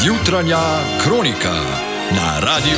Jutranja kronika na Radiu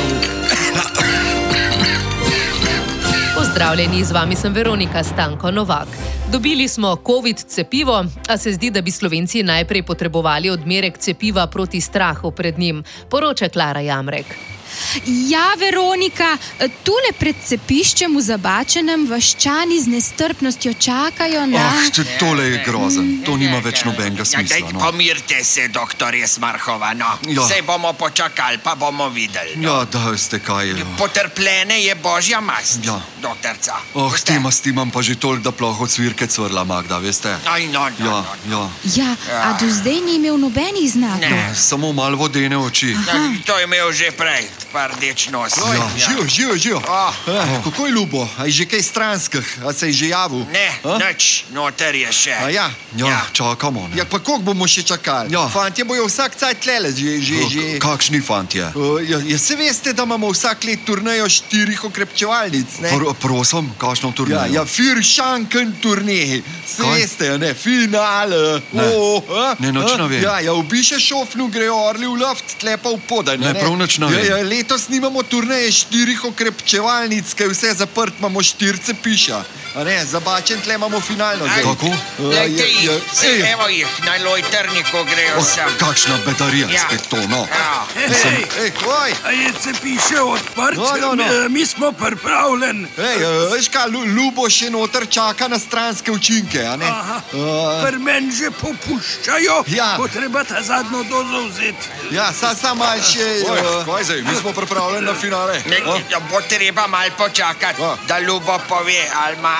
1. Pozdravljeni, z vami sem Veronika Stanko Novak. Dobili smo COVID cepivo, a se zdi, da bi Slovenci najprej potrebovali odmerek cepiva proti strahu pred njim, poroča Klara Jamrek. Ja, Veronika, tule pred cepiščem v Zabačenem vaščani z nestrpnostjo čakajo na... Tole je grozen, to nima več nobenega smisla. Dajte, pomirite se, doktorje Smarhova, no. Sej bomo počakali, pa bomo videli. Ja, da ste kaj. Potrpljenje je božja mast, doktorca. S tem imam pa že toliko, da ploh od svirke cvrla, Magda, veste? Ja, a do zdaj ni imel nobenih znakov? Ne. Samo malo vodene oči. To je imel že prej, pa rdeč nos. Živo. Kako je Ljubo? A je že kaj stranskih? A se je že javil? Ne, nič, noter je še. Ja, čakamo. Ja, pa koliko bomo še čakali? Fantje bojo vsak cajt tlele že... Kakšni fantje? Ja, se veste, da imamo vsak let turnejo 4 okrepčevalnic, ne? Prosim, kakšno turnejo? Ja, Firšanken turnej. Se veste, ne? Finale. Ne, noč ne vem. Ja, v Biše šofnu grejo orli v luft, tle pa v podaj, ne? Prav noč ne vem. Ja, letos nimamo turneje 4 okrepčevalnic, kaj vse zaprt, imamo 4 cepiša. A ne, Zabačen tle imamo finalno zdaj. Kako? Lejte jih, evo jih, na Lojtrniku grejo sem. Kakšna bedarija spet to, no. Hej, a je cepiše odprt? Mi smo pripravljeni. Veš kaj, Ljubo še noter čaka na stranske učinke, a ne? Pri meni že popuščajo, bo treba ta zadnjo dozo vzeti. Ja, sam malo še... Kaj zdaj, mi smo pripravljeni na finale. Bo treba malo počakati, da Ljubo pove, ali ima...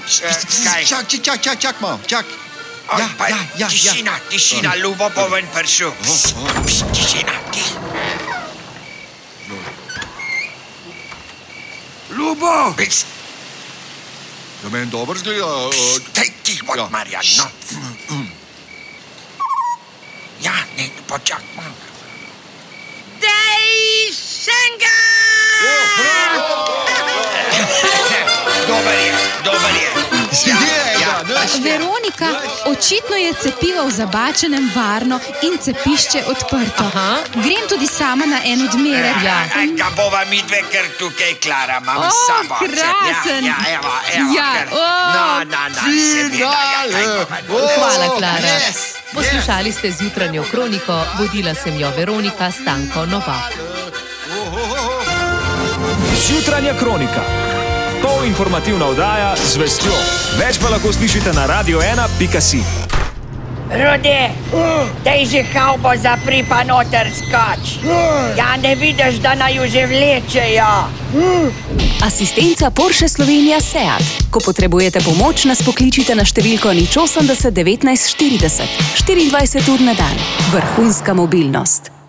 Čak malo, čak. Tišina, Ljubo bo ven prišel. Tišina, Ljubo! Ja, meni dobro zgleda. Tih bod, Marjan, no. Ja, ne, počak malo. Dej, šenga! Dobar je. Veronika, očitno je cepivo v Zabačenem varno in cepišče odprto. Grem tudi sama na en odmerek. Ga bova mi dve kar tukaj, Klara, imam sabo. Krasen. Hvala, Klara. Poslušali ste z jutranjo kroniko, vodila sem jo Veronika Stanko Novak. Jutranja kronika. Polinformativna oddaja z vestjo. Več pa lahko slišite na radio1.si. Rode, daj že havbo zapri pa noter skoč. Ja, ne vidiš, da naju že vlečejo. Asistenca Porsche Slovenija SEAT. Ko potrebujete pomoč, nas pokličite na številko 080 19 40. 24 ur na dan. Vrhunska mobilnost.